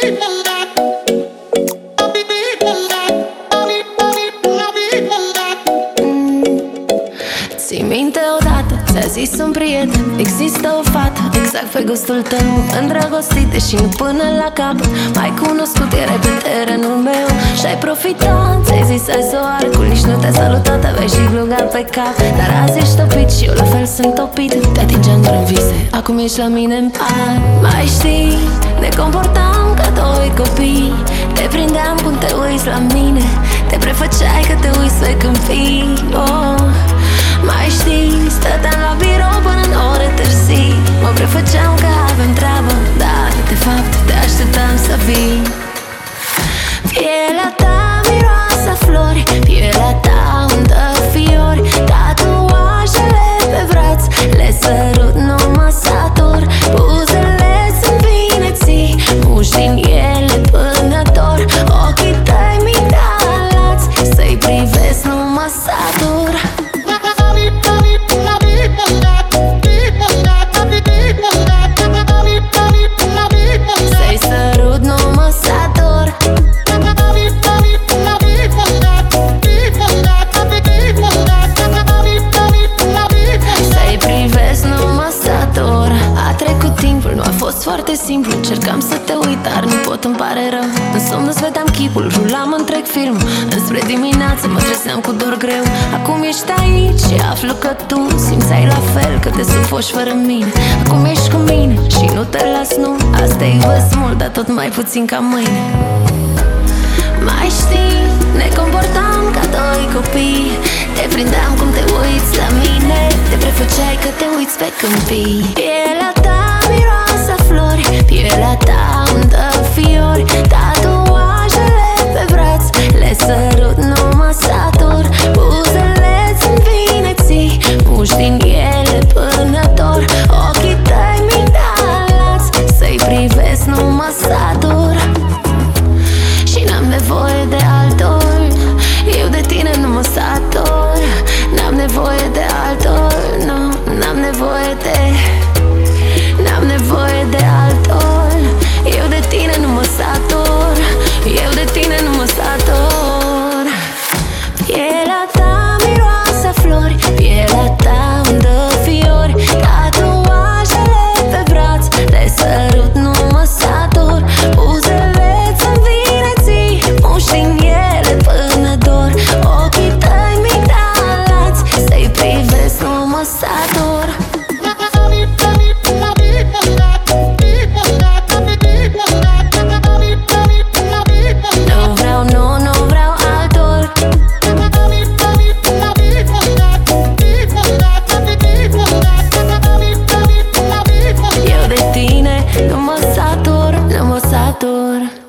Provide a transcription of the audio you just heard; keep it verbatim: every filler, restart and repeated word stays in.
Ții minte odată, ți-a zis un prieten, există o fată exact pe gustul tău, îndrăgostite și nu până la capăt. Mai cunoscut, erai pe terenul meu și-ai profitat. Ți-ai zis hai să o arcul, nici nu te-a salutat, aveai și glugat pe cap. Dar azi ești topit și eu la fel sunt topit. Te atingeam doar în vise, acum ești la mine în pat. Mai știi, ne comportam ca doi copii. Te prindeam cum te uiți la mine, te prefăceai că te uiți pe câmpii. Oh, mai știi, stăteam la birou până în ore târzii. Mă prefăceam că avem treabă, dar de fapt te așteptam să vii. Pielea ta miroase a flori, pielea ta undă fiori, tatuajele pe braț le sărut, nu mă satur. Buzele sunt vineții, muși din ele până dor. Ochii tăi migdalați, să-i privesc, nu mă satur. Să-i sărut, nu mă satur. Să-i privesc, nu mă satur. A trecut timpul, nu a fost foarte simplu. Încercam să te uit, dar nu pot, îmi pare rău. În somn îți vedeam chipul, rulam întreg film. Înspre dimineață mă trezeam cu dor greu. Acum ești aici și aflu că tu simțeai la fel, că te sufoci fără mine. Acum ești cu mine și nu te las, nu. Asta te iubesc mult, dar tot mai puțin ca mâine. Mai știi, ne comportam ca doi copii. Te prindeam cum te uiți la mine, te prefăceai că te uiți pe câmpii. Pielea ta miroase a flori, pielea ta undă fiori, tatuajele pe braț le sărut, nu mă satur. Buzele sunt vineții, muși din ele până dor. Ochii tăi migdalați, să-i privesc, nu mă satur. Și n-am nevoie de altul, eu de tine nu mă satur. N-am nevoie de altul, nu, n-am nevoie de N-am nevoie de altul, eu de tine nu mă satur. Eu de tine nu mă satur. Pielea ta miroase a flori, pielea ta undă fiori, tatuajele pe braț le sărut, nu mă satur. Buzele sunt vineții, muși din ele până dor. Ochii tăi migdalați, să-i privesc, nu mă satur. Nu vreau, nu, nu vreau altul. Eu de tine nu mă satur, nu mă satur.